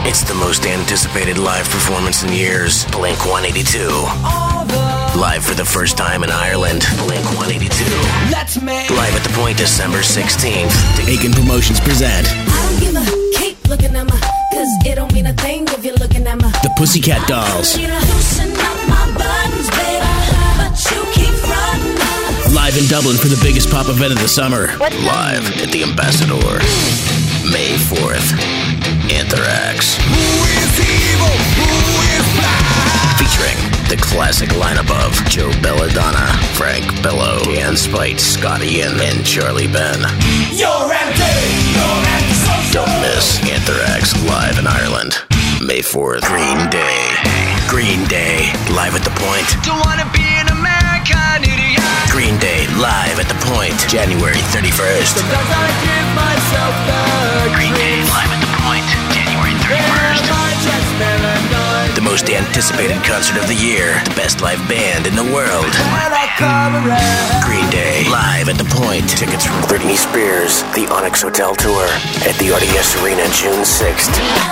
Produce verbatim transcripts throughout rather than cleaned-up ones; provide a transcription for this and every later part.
It's the most anticipated live performance in years. Blink one eighty-two. Live for the first time in Ireland. Blink one eighty-two. Let's make Live at the Point December sixteenth. Aiken Promotions present I don't give a keep looking at my, cause it don't mean a thing if you're looking at my. The Pussycat Dolls. You know, loosen up my buttons, baby, but you keep frontin'. Live in Dublin for the biggest pop event of the summer. Live at the Ambassador. May fourth. Anthrax. Who is evil? Who is blind? Featuring the classic lineup of Joe Belladonna, Frank Bello, Dan Spite, Scotty Ian, and Charlie Ben. You're empty. You're empty. So Don't miss Anthrax live in Ireland. May fourth. Green Day. Green Day live at the Point. don't wanna be an American idiot. Green Day live at the Point. January thirty-first. Does I give myself the Green Day live at the Point. January thirty-first. The most anticipated concert of the year. The best live band in the world. Green Day live at the Point. Tickets from Britney Spears, the Onyx Hotel Tour at the R D S Arena June sixth.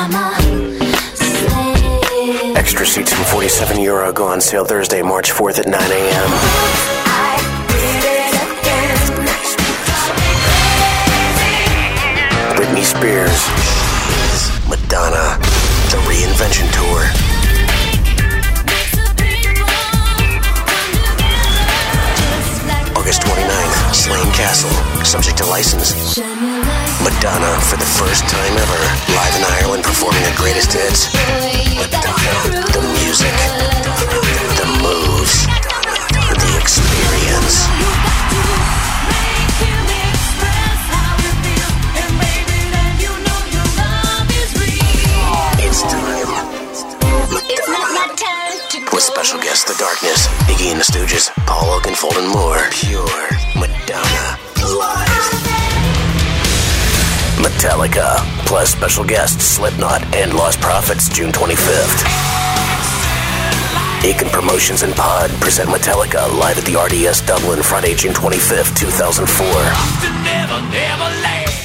Extra seats from forty-seven euro go on sale Thursday, March fourth at nine a.m. Britney Spears, Madonna, the Reinvention Tour. August twenty-ninth, Slane Castle, subject to license. Madonna, for the first time ever, live in Ireland performing her greatest hits. Madonna, the music, the moves, the experience. It's time. With special guests The Darkness, Iggy and the Stooges, Paul Oakenfold, and more. Pure Madonna live. Metallica, plus special guests Slipknot and Lost Prophets, June twenty-fifth. Aiken Promotions and Pod present Metallica live at the R D S Dublin, Friday, June twenty-fifth, two thousand four. never, never land.